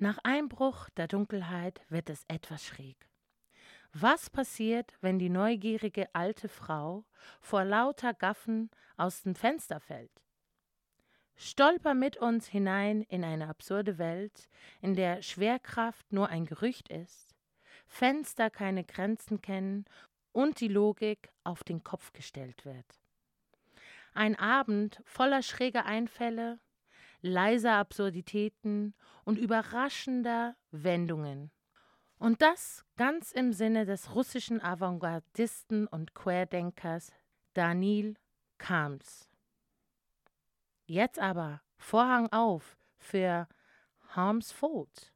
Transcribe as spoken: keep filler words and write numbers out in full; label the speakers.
Speaker 1: Nach Einbruch der Dunkelheit wird es etwas schräg. Was passiert, wenn die neugierige alte Frau vor lauter Gaffen aus dem Fenster fällt? Stolper mit uns hinein in eine absurde Welt, in der Schwerkraft nur ein Gerücht ist, Fenster keine Grenzen kennen und die Logik auf den Kopf gestellt wird. Ein Abend voller schräger Einfälle, leiser Absurditäten und überraschender Wendungen. Und das ganz im Sinne des russischen Avantgardisten und Querdenkers Danil Kams. Jetzt aber Vorhang auf für Harm's Fault.